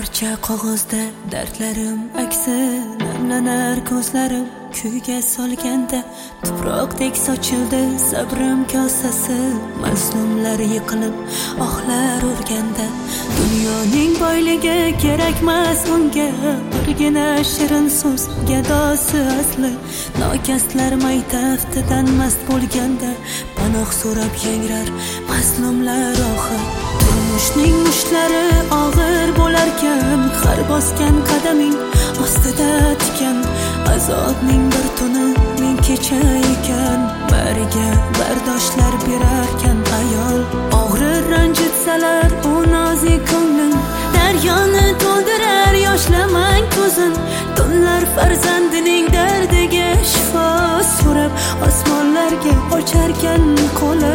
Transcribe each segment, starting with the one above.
parcha qog'ozda dardlarim aksi, namlanar ko'zlarim kuyga solganda, tuproqdek sochildi sabrim kosasi, mazlumlar yiqilib ohlar urganda. Dunyoning boyligi kerakmas unga, birgina shirin so'z gadosi asli. Nokaslar maytaftidan mast bo'lganda, panoh so'rab yangrar mazlumlar oxir. Turmushning mushlari og'ir bo'larkan, har bosgan qadaming ostida tikan. Azobning bir tuni ming kecha ekan, bariga bardoshlar berarkan ayol. Og'rir ranjitsalar u nozik ko'nglim, daryoni to'ldirar yoshlamang ko'zin. Tunlar farzandining dardiga shifo so'rab, osmonlarga ocharkan qo'li.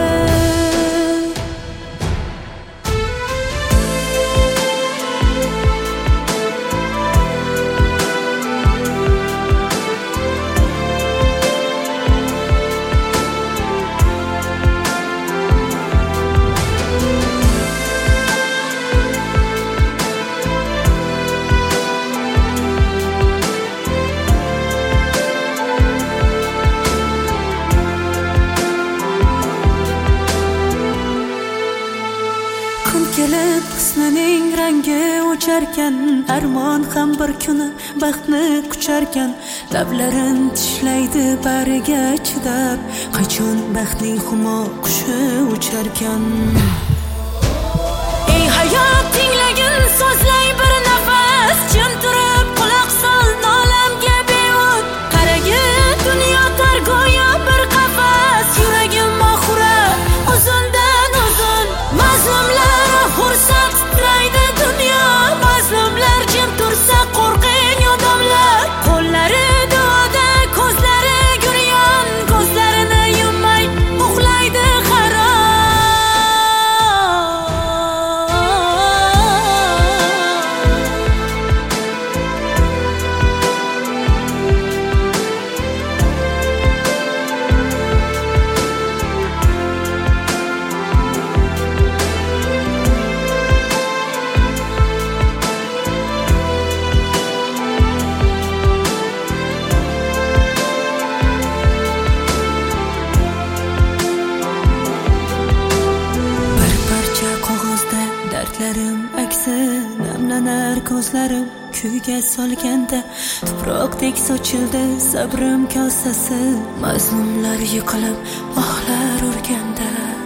Kelib husnining rangi o'charkan, armon ham bir kuni baxtni qucharkan. Lablarin tishlaydi bariga chidab, qachon baxtning humo qushi ucharkan. Ey hayot, tinglagin so'zlay bir nafas, jim turib quloq sol nolamga beo'd. Qaragin dunyo tar go'yo bir qafas, yuragim mohura uzundan uzun. Mazlumlar fursat titraydi dunyo, mazlumlar jim tursa qo'rqing odamlar. Qo'llari duoda, ko'zlari guryon, ko'zlarini yummay uxlaydi harom. Dardlarim aksi, namlanar ko'zlarim kuyga solganda, tuproqdek sochildi sabrim kosasi, mazlumlar yiqilib ohlar urganda.